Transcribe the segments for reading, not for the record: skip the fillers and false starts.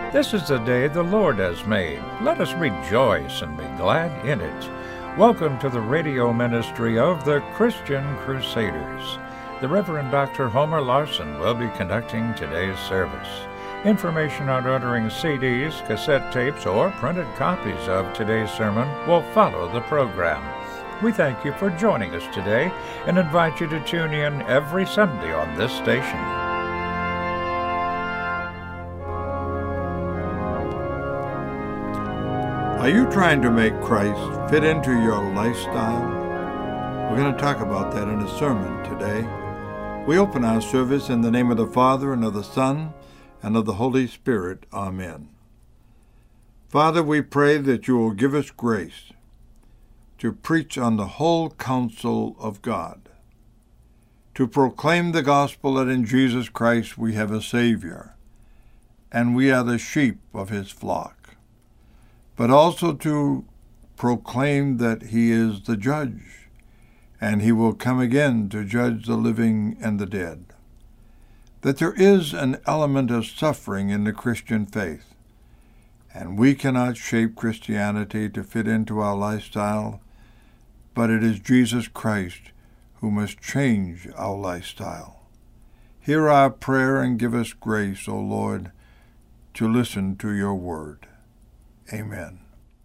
This is the day the Lord has made. Let us rejoice and be glad in it. Welcome to the radio ministry of the Christian Crusaders. The Reverend Dr. Homer Larson will be conducting today's service. Information on ordering CDs, cassette tapes, or printed copies of today's sermon will follow the program. We thank you for joining us today and invite you to tune in every Sunday on this station. Are you trying to make Christ fit into your lifestyle? We're going to talk about that in a sermon today. We open our service in the name of the Father, and of the Son, and of the Holy Spirit. Amen. Father, we pray that you will give us grace to preach on the whole counsel of God, to proclaim the gospel that in Jesus Christ we have a Savior, and we are the sheep of his flock, but also to proclaim that he is the judge, and he will come again to judge the living and the dead. That there is an element of suffering in the Christian faith, and we cannot shape Christianity to fit into our lifestyle, but it is Jesus Christ who must change our lifestyle. Hear our prayer and give us grace, O Lord, to listen to your word. Amen.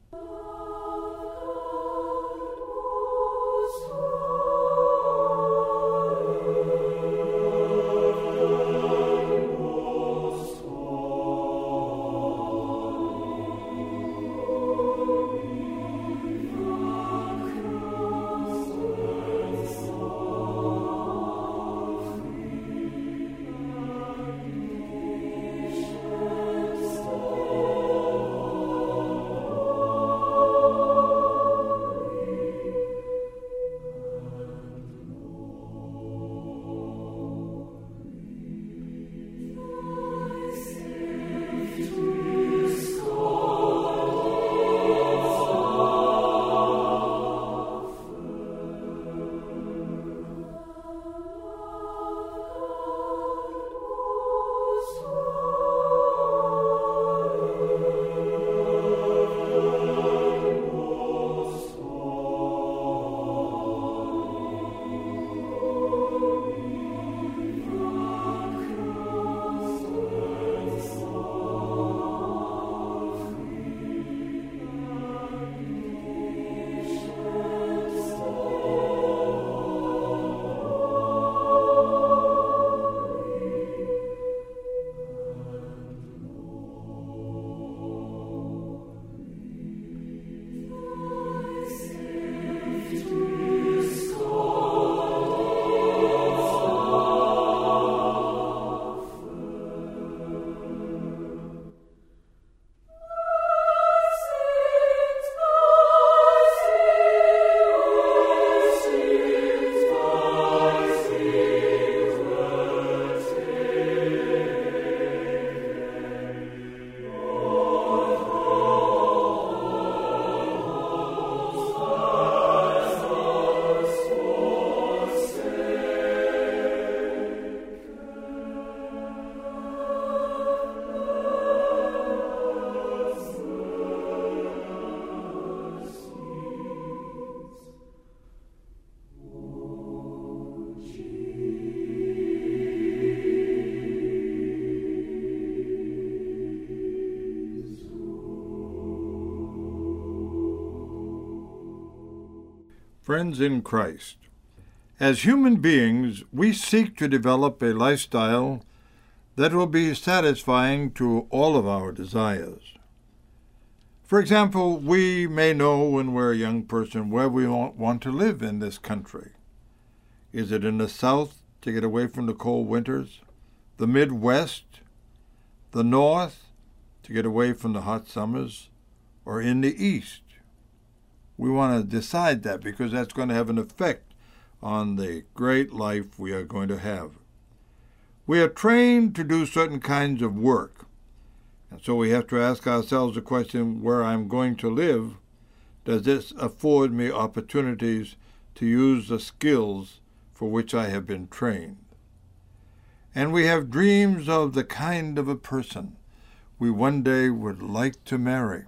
Friends in Christ, as human beings, we seek to develop a lifestyle that will be satisfying to all of our desires. For example, we may know when we're a young person where we want to live in this country. Is it in the South to get away from the cold winters, the Midwest, the North to get away from the hot summers, or in the East? We want to decide that because that's going to have an effect on the great life we are going to have. We are trained to do certain kinds of work, and so we have to ask ourselves the question, where I'm going to live, does this afford me opportunities to use the skills for which I have been trained? And we have dreams of the kind of a person we one day would like to marry?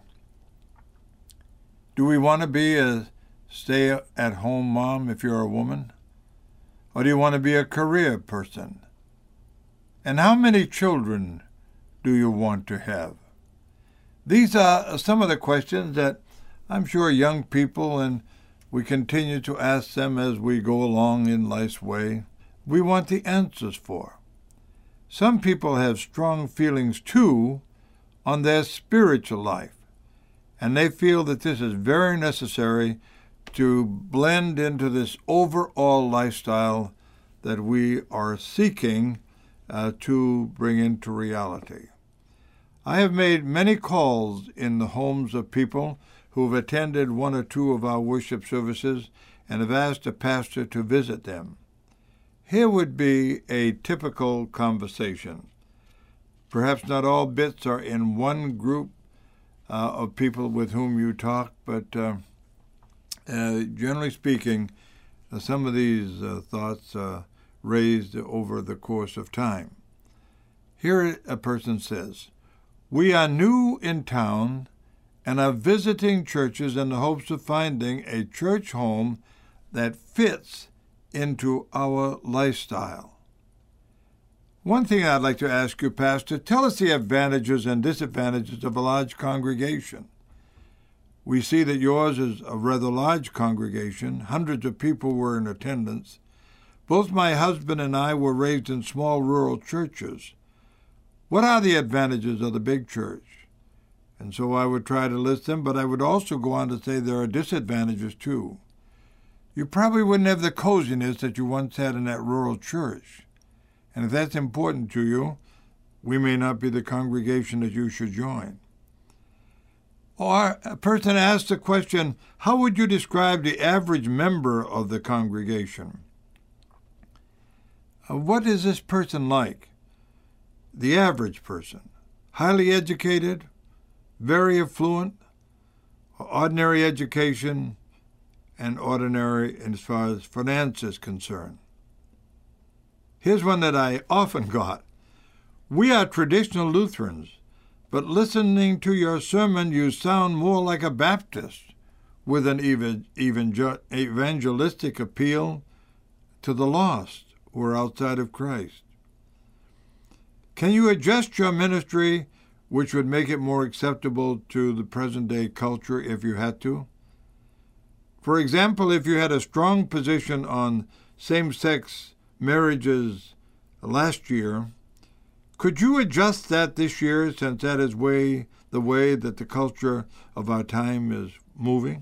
Do we want to be a stay-at-home mom if you're a woman? Or do you want to be a career person? And how many children do you want to have? These are some of the questions that I'm sure young people, and we continue to ask them as we go along in life's way, we want the answers for. Some people have strong feelings, too, on their spiritual life, and they feel that this is very necessary to blend into this overall lifestyle that we are seeking to bring into reality. I have made many calls in the homes of people who have attended one or two of our worship services and have asked a pastor to visit them. Here would be a typical conversation. Perhaps not all bits are in one group of people with whom you talk, but generally speaking, some of these thoughts raised over the course of time. Here a person says, "We are new in town and are visiting churches in the hopes of finding a church home that fits into our lifestyle." One thing I'd like to ask you, Pastor, tell us the advantages and disadvantages of a large congregation. We see that yours is a rather large congregation. Hundreds of people were in attendance. Both my husband and I were raised in small rural churches. What are the advantages of the big church? And so I would try to list them, but I would also go on to say there are disadvantages too. You probably wouldn't have the coziness that you once had in that rural church. And if that's important to you, we may not be the congregation that you should join. Or a person asks the question, how would you describe the average member of the congregation? What is this person like? The average person. Highly educated, very affluent, ordinary education, and ordinary as far as finance is concerned. Here's one that I often got. We are traditional Lutherans, but listening to your sermon, you sound more like a Baptist with an evangelistic appeal to the lost who are outside of Christ. Can you adjust your ministry which would make it more acceptable to the present-day culture if you had to? For example, if you had a strong position on same-sex marriages last year, could you adjust that this year since that is the way that the culture of our time is moving?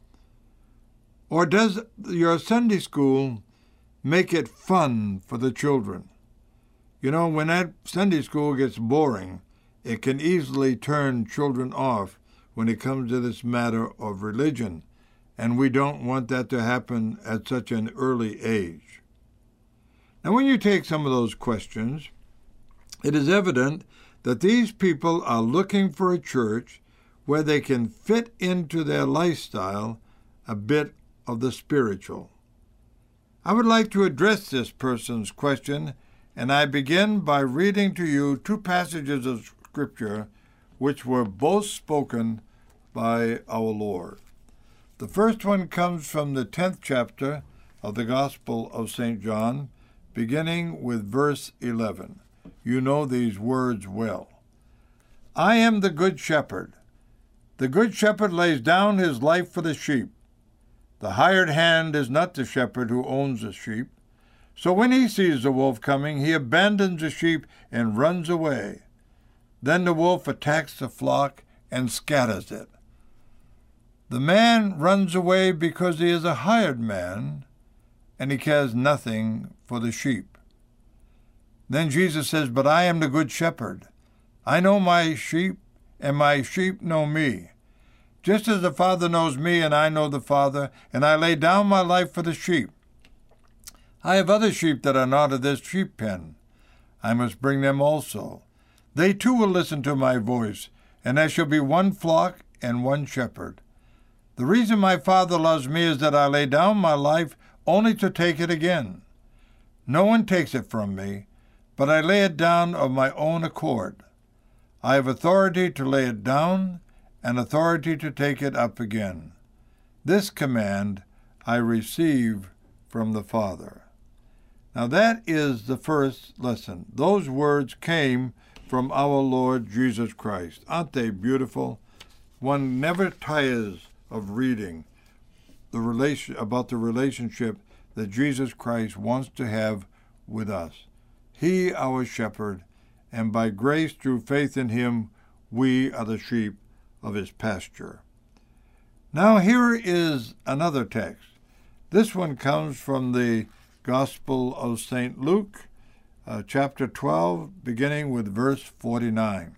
Or does your Sunday school make it fun for the children? You know, when that Sunday school gets boring, it can easily turn children off when it comes to this matter of religion, and we don't want that to happen at such an early age. Now, when you take some of those questions, it is evident that these people are looking for a church where they can fit into their lifestyle a bit of the spiritual. I would like to address this person's question, and I begin by reading to you two passages of Scripture which were both spoken by our Lord. The first one comes from the 10th chapter of the Gospel of St. John, beginning with verse 11. You know these words well. I am the good shepherd. The good shepherd lays down his life for the sheep. The hired hand is not the shepherd who owns the sheep. So when he sees the wolf coming, he abandons the sheep and runs away. Then the wolf attacks the flock and scatters it. The man runs away because he is a hired man, and he cares nothing for the sheep. Then Jesus says, but I am the good shepherd. I know my sheep, and my sheep know me. Just as the Father knows me, and I know the Father, and I lay down my life for the sheep. I have other sheep that are not of this sheep pen. I must bring them also. They too will listen to my voice, and there shall be one flock and one shepherd. The reason my Father loves me is that I lay down my life only to take it again. No one takes it from me, but I lay it down of my own accord. I have authority to lay it down and authority to take it up again. This command I receive from the Father. Now that is the first lesson. Those words came from our Lord Jesus Christ. Aren't they beautiful? One never tires of reading about the relationship that Jesus Christ wants to have with us. He, our shepherd, and by grace through faith in him, we are the sheep of his pasture. Now here is another text. This one comes from the Gospel of St. Luke, chapter 12, beginning with verse 49.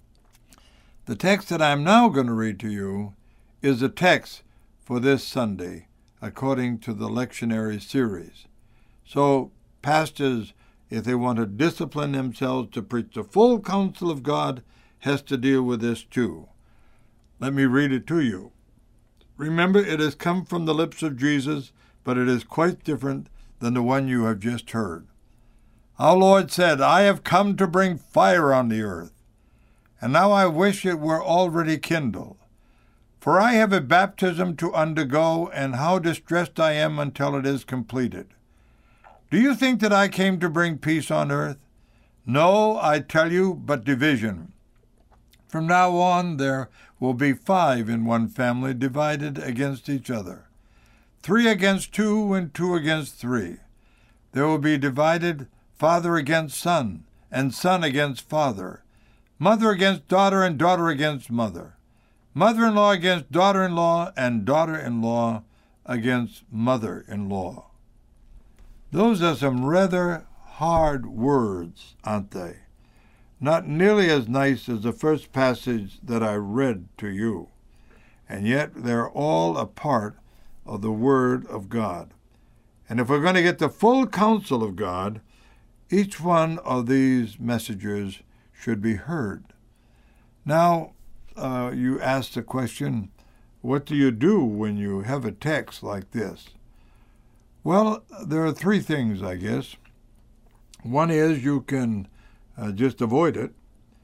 The text that I'm now going to read to you is a text for this Sunday, according to the lectionary series. So pastors, if they want to discipline themselves to preach the full counsel of God, has to deal with this too. Let me read it to you. Remember, it has come from the lips of Jesus, but it is quite different than the one you have just heard. Our Lord said, I have come to bring fire on the earth, and now I wish it were already kindled. For I have a baptism to undergo, and how distressed I am until it is completed. Do you think that I came to bring peace on earth? No, I tell you, but division. From now on there will be 5 in one family divided against each other, 3 against 2 and 2 against 3. There will be divided father against son, and son against father, mother against daughter, and daughter against mother, mother-in-law against daughter-in-law, and daughter-in-law against mother-in-law. Those are some rather hard words, aren't they? Not nearly as nice as the first passage that I read to you, and yet they're all a part of the Word of God. And if we're going to get the full counsel of God, each one of these messages should be heard. Now, you ask the question, what do you do when you have a text like this? Well, there are 3 things, I guess. One is you can just avoid it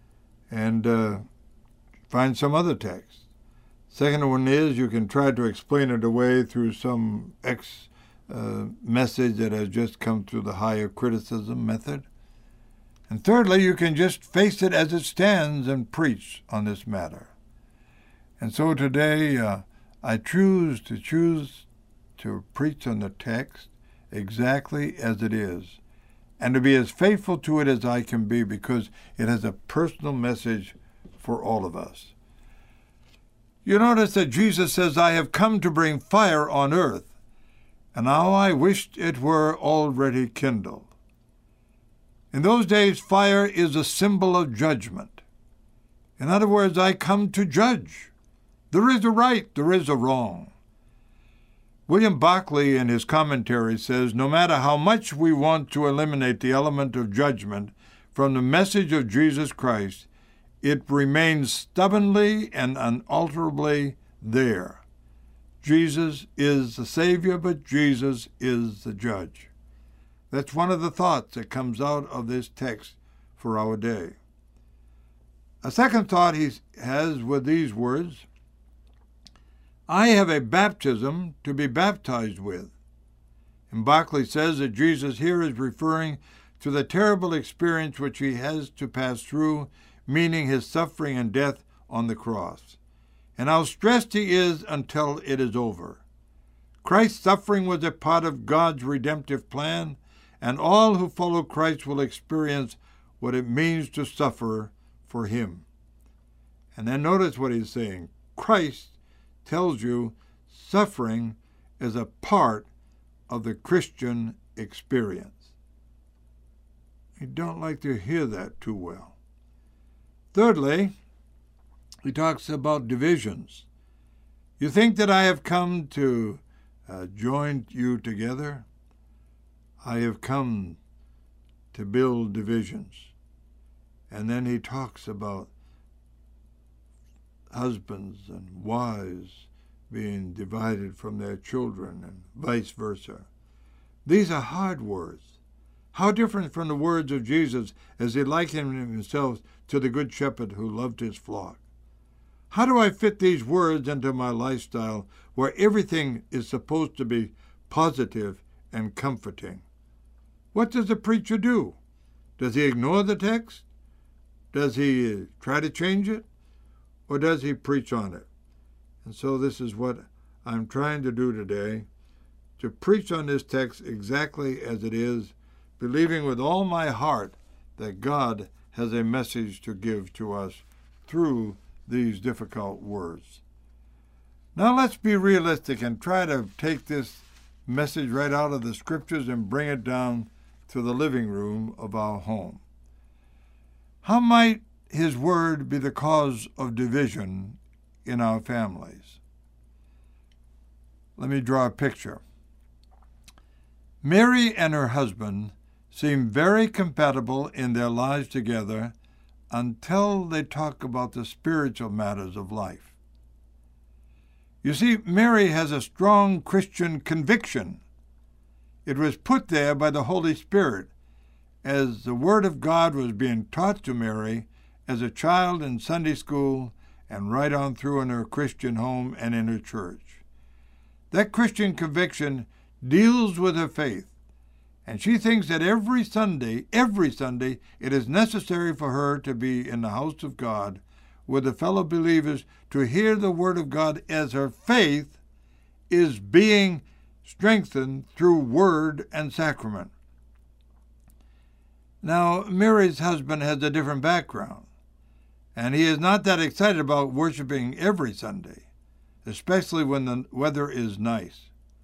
and find some other text. Second one is you can try to explain it away through some message that has just come through the higher criticism method. And thirdly, you can just face it as it stands and preach on this matter. And so today I choose to preach on the text exactly as it is, and to be as faithful to it as I can be, because it has a personal message for all of us. You notice that Jesus says, I have come to bring fire on earth, and now I wished it were already kindled. In those days, fire is a symbol of judgment. In other words, I come to judge. There is a right, there is a wrong. William Barclay, in his commentary, says, no matter how much we want to eliminate the element of judgment from the message of Jesus Christ, it remains stubbornly and unalterably there. Jesus is the Savior, but Jesus is the judge. That's one of the thoughts that comes out of this text for our day. A second thought he has with these words, I have a baptism to be baptized with. And Barclay says that Jesus here is referring to the terrible experience which he has to pass through, meaning his suffering and death on the cross, and how stressed he is until it is over. Christ's suffering was a part of God's redemptive plan, and all who follow Christ will experience what it means to suffer for him. And then notice what he's saying. Christ tells you suffering is a part of the Christian experience. You don't like to hear that too well. Thirdly, he talks about divisions. You think that I have come to join you together? I have come to build divisions. And then he talks about husbands and wives being divided from their children and vice versa. These are hard words, How different from the words of Jesus as he likened himself to the good shepherd who loved his flock. How do I fit these words into my lifestyle where everything is supposed to be positive and comforting? What does the preacher do? Does he ignore the text? Does he try to change it? Or does he preach on it? And so this is what I'm trying to do today, to preach on this text exactly as it is, believing with all my heart that God has a message to give to us through these difficult words. Now let's be realistic and try to take this message right out of the Scriptures and bring it down to the living room of our home. How might His Word be the cause of division in our families? Let me draw a picture. Mary and her husband seem very compatible in their lives together until they talk about the spiritual matters of life. You see, Mary has a strong Christian conviction. It was put there by the Holy Spirit as the Word of God was being taught to Mary as a child in Sunday school and right on through in her Christian home and in her church. That Christian conviction deals with her faith, and she thinks that every Sunday, it is necessary for her to be in the house of God with the fellow believers to hear the Word of God as her faith is being strengthened through word and sacrament. Now, Mary's husband has a different background, and he is not that excited about worshiping every Sunday, especially when the weather is nice.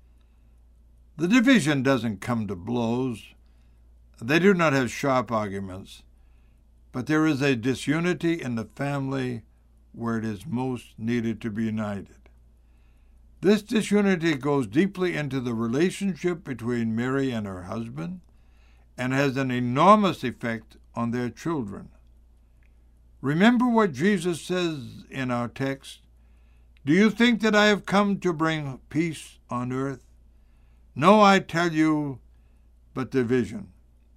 The division doesn't come to blows. They do not have sharp arguments, but there is a disunity in the family where it is most needed to be united. This disunity goes deeply into the relationship between Mary and her husband and has an enormous effect on their children. Remember what Jesus says in our text, "Do you think that I have come to bring peace on earth? No, I tell you, but division."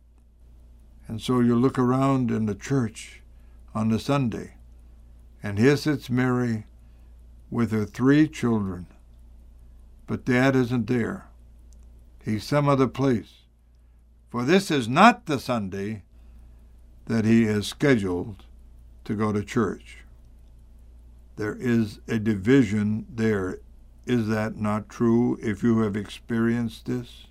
And so you look around in the church on the Sunday, and here sits Mary with her 3 children. But Dad isn't there. He's some other place. For this is not the Sunday that he is scheduled to go to church. There is a division there. Is that not true if you have experienced this?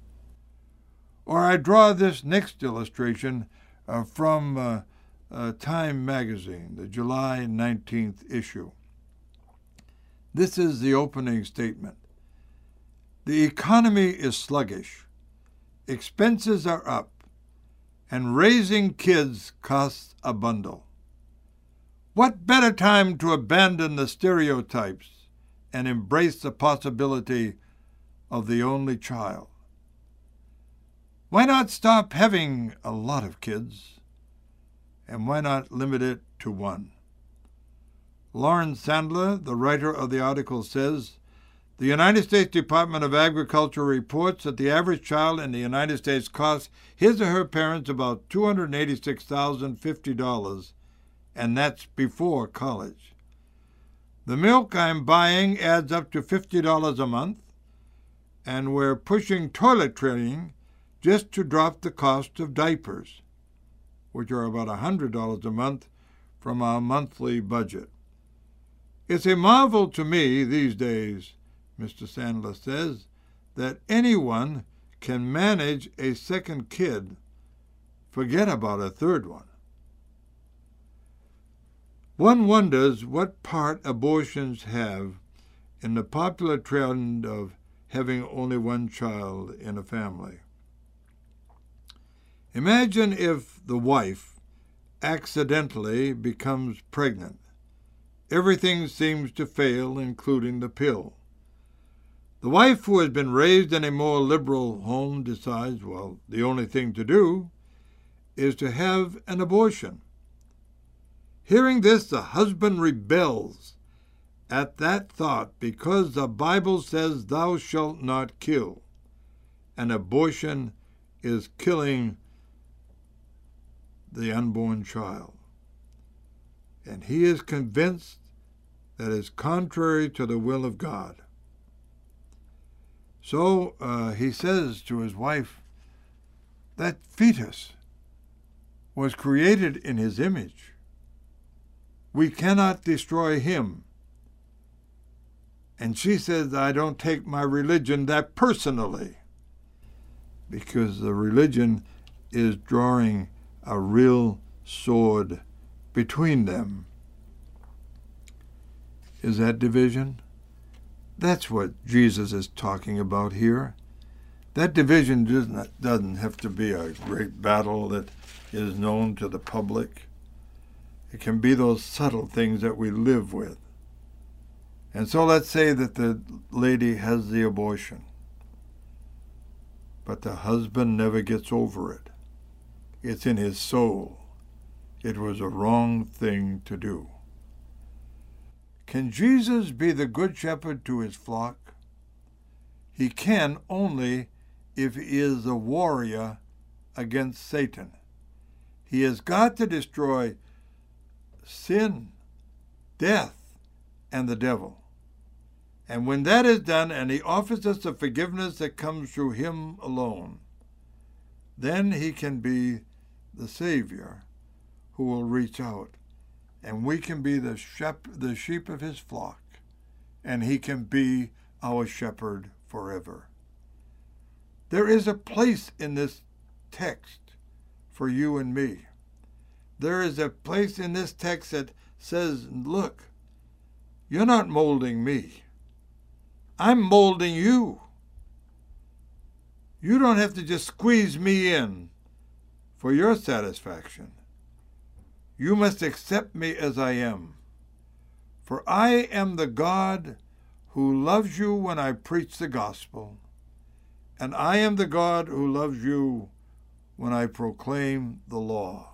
Or I draw this next illustration from Time magazine, the July 19th issue. This is the opening statement. The economy is sluggish, expenses are up, and raising kids costs a bundle. What better time to abandon the stereotypes and embrace the possibility of the only child? Why not stop having a lot of kids? And why not limit it to 1? Lauren Sandler, the writer of the article, says, the United States Department of Agriculture reports that the average child in the United States costs his or her parents about $286,050, and that's before college. The milk I'm buying adds up to $50 a month, and we're pushing toilet training just to drop the cost of diapers, which are about $100 a month from our monthly budget. It's a marvel to me these days, Mr. Sandler says, that anyone can manage a second kid, forget about a third one. One wonders what part abortions have in the popular trend of having only one child in a family. Imagine if the wife accidentally becomes pregnant. Everything seems to fail, including the pill. The wife who has been raised in a more liberal home decides, well, the only thing to do is to have an abortion. Hearing this, the husband rebels at that thought because the Bible says, "Thou shalt not kill." An abortion is killing the unborn child. And he is convinced that is contrary to the will of God. So he says to his wife, that fetus was created in his image. We cannot destroy him. And she says, I don't take my religion that personally, because the religion is drawing a real sword between them. Is that division? That's what Jesus is talking about here. That division doesn't have to be a great battle that is known to the public. It can be those subtle things that we live with. And so let's say that the lady has the abortion, but the husband never gets over it. It's in his soul. It was a wrong thing to do. Can Jesus be the good shepherd to his flock? He can only if he is a warrior against Satan. He has got to destroy sin, death, and the devil. And when that is done, and he offers us the forgiveness that comes through him alone, then he can be the Savior who will reach out. And we can be the sheep of his flock, and he can be our shepherd forever. There is a place in this text for you and me. There is a place in this text that says, look, you're not molding me. I'm molding you. You don't have to just squeeze me in for your satisfaction. You must accept me as I am. For I am the God who loves you when I preach the gospel, and I am the God who loves you when I proclaim the law.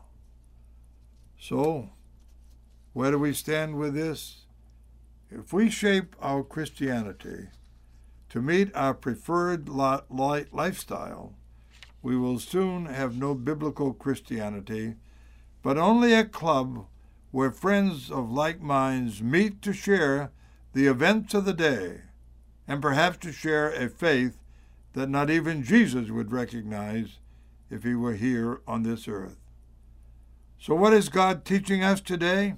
So, where do we stand with this? If we shape our Christianity to meet our preferred lifestyle, we will soon have no biblical Christianity, but only a club where friends of like minds meet to share the events of the day, and perhaps to share a faith that not even Jesus would recognize if he were here on this earth. So what is God teaching us today?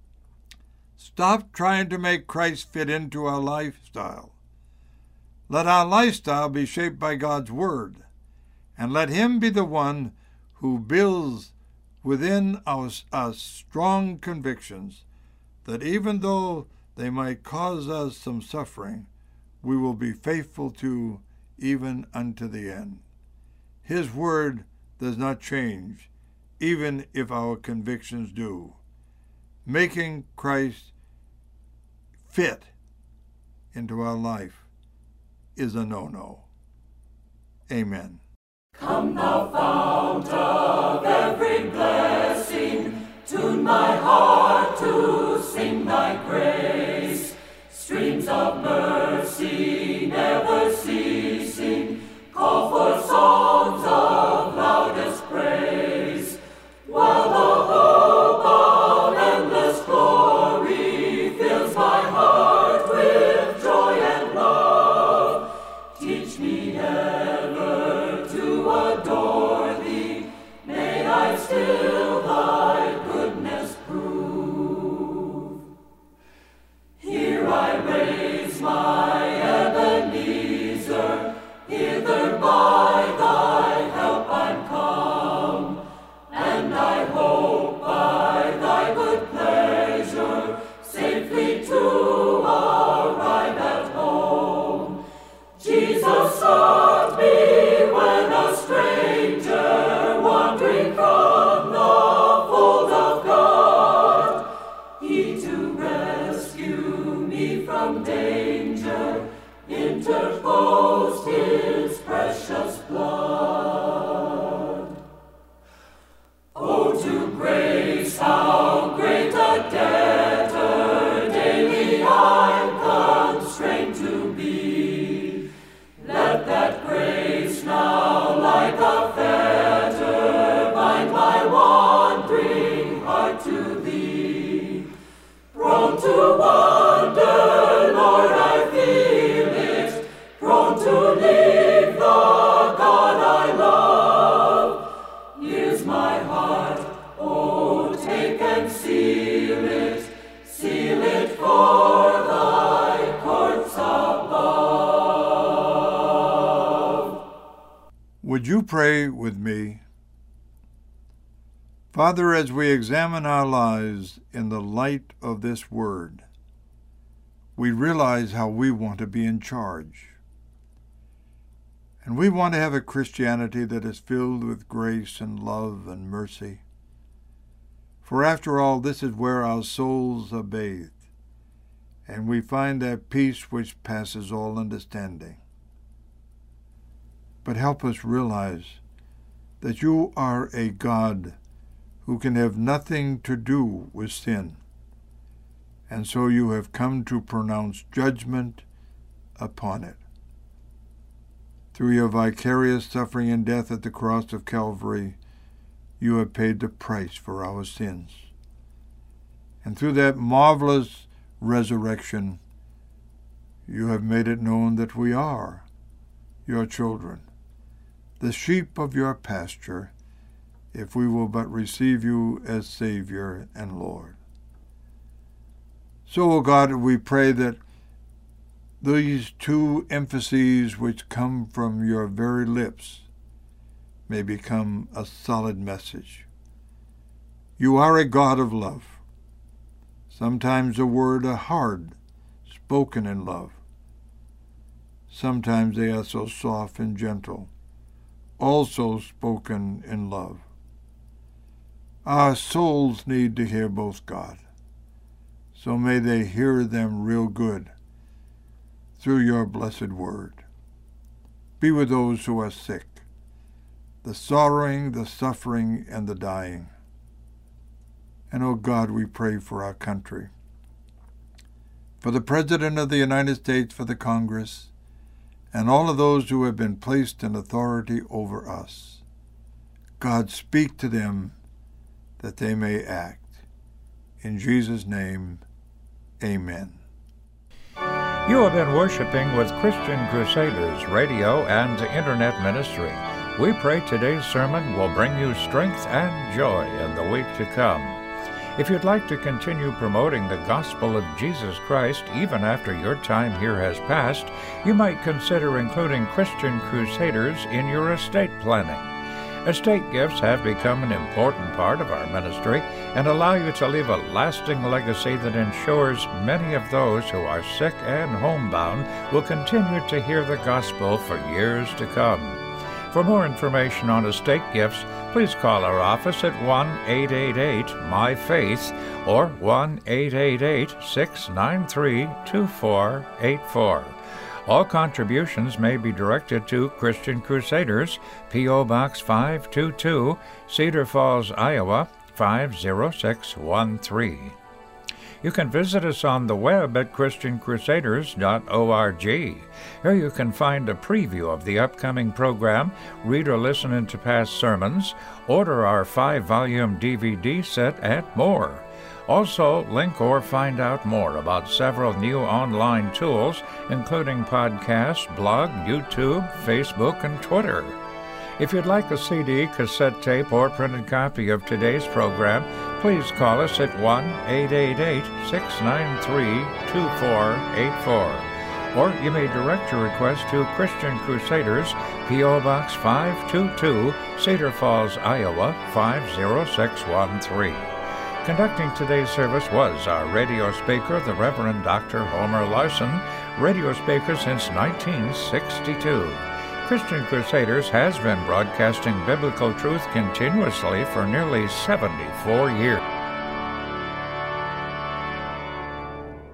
Stop trying to make Christ fit into our lifestyle. Let our lifestyle be shaped by God's Word, and let him be the one who builds within us strong convictions that even though they might cause us some suffering, we will be faithful to even unto the end. His word does not change, even if our convictions do. Making Christ fit into our life is a no-no. Amen. Come thou fount of every blessing, tune my heart to sing thy praise. Streams of mercy never ceasing, call for songs of loudest praise. While the hope of endless glory fills my heart with joy and love, teach me ever to adore thee, may I still thy goodness prove. Prone to wander, Lord, I feel it, prone to leave the God I love. Here's my heart, oh, take and seal it for thy courts above. Would you pray with me? Father, as we examine our lives in the light of this word, we realize how we want to be in charge. And we want to have a Christianity that is filled with grace and love and mercy. For after all, this is where our souls are bathed, and we find that peace which passes all understanding. But help us realize that you are a God who can have nothing to do with sin, and so you have come to pronounce judgment upon it. Through your vicarious suffering and death at the cross of Calvary, you have paid the price for our sins. And through that marvelous resurrection, you have made it known that we are your children, the sheep of your pasture, if we will but receive you as Savior and Lord. So, O God, we pray that these two emphases which come from your very lips may become a solid message. You are a God of love. Sometimes a word are hard, spoken in love. Sometimes they are so soft and gentle, also spoken in love. Our souls need to hear both, God. So may they hear them real good through your blessed word. Be with those who are sick, the sorrowing, the suffering, and the dying. And, oh God, we pray for our country, for the President of the United States, for the Congress, and all of those who have been placed in authority over us. God, speak to them that they may act. In Jesus' name, amen. You have been worshiping with Christian Crusaders Radio and Internet Ministry. We pray today's sermon will bring you strength and joy in the week to come. If you'd like to continue promoting the gospel of Jesus Christ even after your time here has passed, you might consider including Christian Crusaders in your estate planning. Estate gifts have become an important part of our ministry and allow you to leave a lasting legacy that ensures many of those who are sick and homebound will continue to hear the gospel for years to come. For more information on estate gifts, please call our office at 1-888-MY-FAITH or 1-888-693-2484. All contributions may be directed to Christian Crusaders, P.O. Box 522, Cedar Falls, Iowa, 50613. You can visit us on the web at ChristianCrusaders.org. Here you can find a preview of the upcoming program, read or listen into past sermons, order our 5-volume DVD set, and more. Also, link or find out more about several new online tools, including podcasts, blog, YouTube, Facebook, and Twitter. If you'd like a CD, cassette tape, or printed copy of today's program, please call us at 1-888-693-2484. Or you may direct your request to Christian Crusaders, P.O. Box 522, Cedar Falls, Iowa, 50613. Conducting today's service was our radio speaker, the Reverend Dr. Homer Larson, radio speaker since 1962. Christian Crusaders has been broadcasting biblical truth continuously for nearly 74 years.